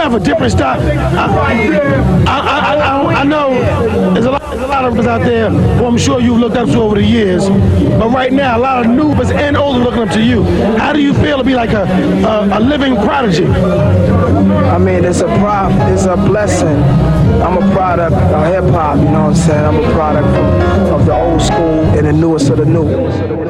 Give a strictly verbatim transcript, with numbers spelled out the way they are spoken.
have a different style. I, I, I, I, I know there's a lot, there's a lot of us out there who I'm sure you've looked up to over the years, but right now a lot of newbers and older looking up to you. How do you feel to be like a a, a living prodigy? I mean, it's a prop, it's a blessing. I'm a product of hip hop, you know what I'm saying? I'm a product of, of the old school and the newest of the new.